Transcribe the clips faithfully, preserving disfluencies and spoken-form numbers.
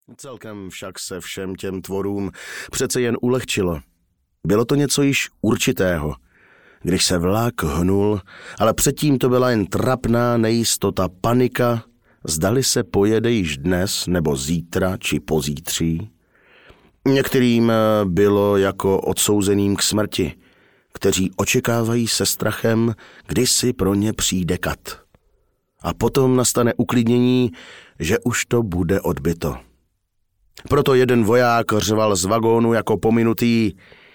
Celkem však se všem těm tvorům přece jen ulehčilo. Bylo to něco již určitého, když se vlak hnul, ale předtím to byla jen trapná nejistota, panika, zdali se pojede již dnes nebo zítra či pozítří. Některým bylo jako odsouzeným k smrti, kteří očekávají se strachem, kdy si pro ně přijde kat. A potom nastane uklidnění, že už to bude odbyto. Proto jeden voják řval z vagónu jako pominutý: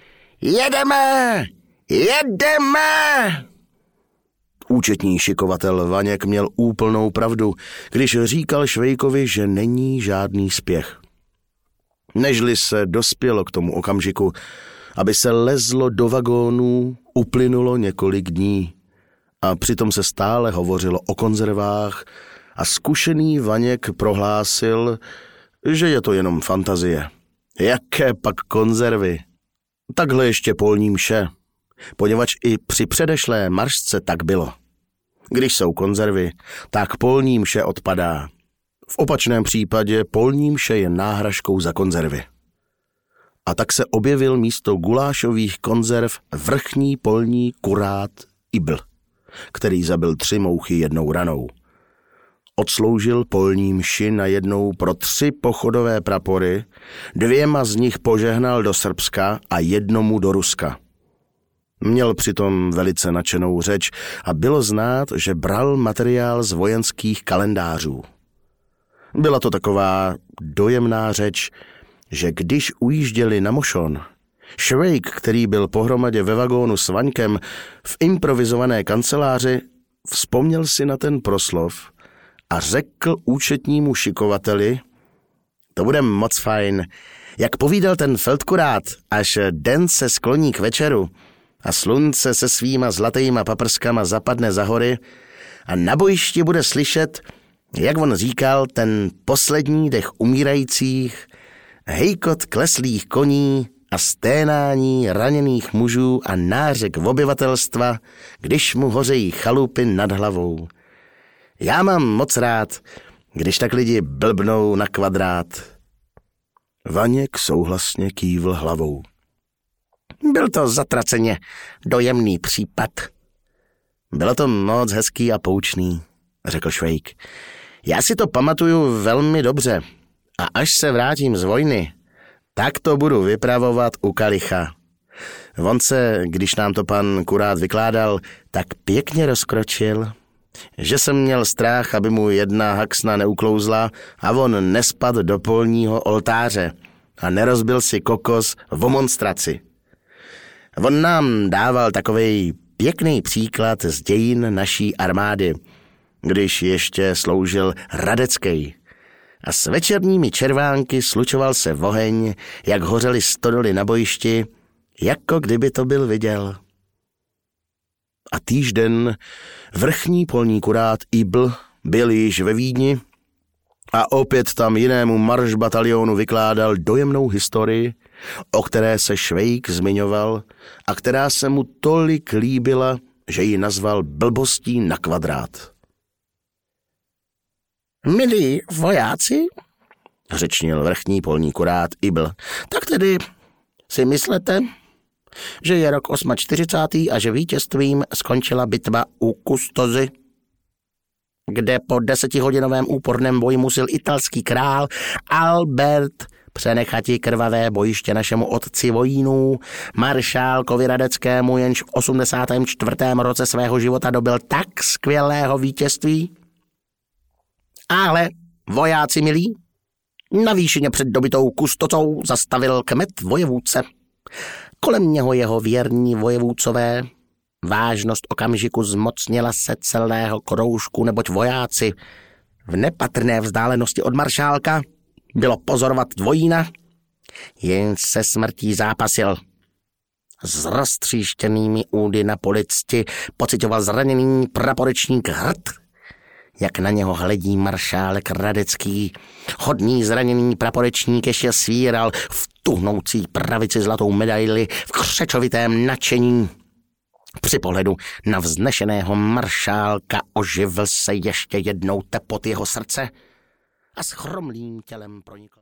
Jedeme! Jedeme! Účetní šikovatel Vaněk měl úplnou pravdu, když říkal Švejkovi, že není žádný spěch. Nežli se dospělo k tomu okamžiku, aby se lezlo do vagónů, uplynulo několik dní. A přitom se stále hovořilo o konzervách a zkušený Vaněk prohlásil, že je to jenom fantazie. Jaké pak konzervy? Takhle ještě polní mše, poněvadž i při předešlé maršce tak bylo. Když jsou konzervy, tak polní mše odpadá. V opačném případě polní mše je náhražkou za konzervy. A tak se objevil místo gulášových konzerv vrchní polní kurát Ibl, který zabil tři mouchy jednou ranou. Odsloužil polní mši najednou pro tři pochodové prapory, dvěma z nich požehnal do Srbska a jednomu do Ruska. Měl přitom velice nadšenou řeč a bylo znát, že bral materiál z vojenských kalendářů. Byla to taková dojemná řeč, že když ujížděli na Mošon, Švejk, který byl pohromadě ve vagónu s Vaňkem v improvizované kanceláři, vzpomněl si na ten proslov a řekl účetnímu šikovateli: To bude moc fajn, jak povídal ten feldkurát, až den se skloní k večeru a slunce se svýma zlatýma paprskama zapadne za hory a na bojišti bude slyšet, jak on říkal, ten poslední dech umírajících, hejkot kleslých koní a sténání raněných mužů a nářek obyvatelstva, když mu hořejí chalupy nad hlavou. Já mám moc rád, když tak lidi blbnou na kvadrát. Vaněk souhlasně kývl hlavou. Byl to zatraceně dojemný případ. Bylo to moc hezký a poučný, řekl Švejk. Já si to pamatuju velmi dobře a až se vrátím z vojny, tak to budu vypravovat u kalicha. On se, když nám to pan kurát vykládal, tak pěkně rozkročil, že jsem měl strach, aby mu jedna haxna neuklouzla a on nespad do polního oltáře a nerozbil si kokos v monstraci. On nám dával takovej pěkný příklad z dějin naší armády, když ještě sloužil Radecký. A s večerními červánky slučoval se oheň, jak hořely stodoly na bojišti, jako kdyby to byl viděl. A týž den vrchní polní kurát Ibl byl již ve Vídni a opět tam jinému maršbatalionu vykládal dojemnou historii, o které se Švejk zmiňoval a která se mu tolik líbila, že ji nazval blbostí na kvadrát. Milí vojáci, řečnil vrchní polní kurát Ibl, tak tedy si myslete, že je rok čtyřicátý osmý a že vítězstvím skončila bitva u Kustozy, kde po desetihodinovém úporném boji musel italský král Albert přenechati krvavé bojiště našemu otci vojínů, maršálkovi Radeckému, jenž v osmdesátém čtvrtém roce svého života dobil tak skvělého vítězství? Ale, vojáci milí, na výšině před dobitou Kustocou zastavil kmet vojevůdce. Kolem něho jeho věrní vojevůdcové. Vážnost okamžiku zmocnila se celého kroužku, neboť vojáci v nepatrné vzdálenosti od maršálka bylo pozorovat dvojína, jen se smrtí zápasil. S roztříštěnými údy na policti pocitoval zraněný praporečník Hrd, jak na něho hledí maršálek Radecký. Hodný zraněný praporečník ještě svíral v tuhnoucí pravici zlatou medaili v křečovitém nadšení. Při pohledu na vznešeného maršálka oživil se ještě jednou tepot jeho srdce a s chromlým tělem pronikl.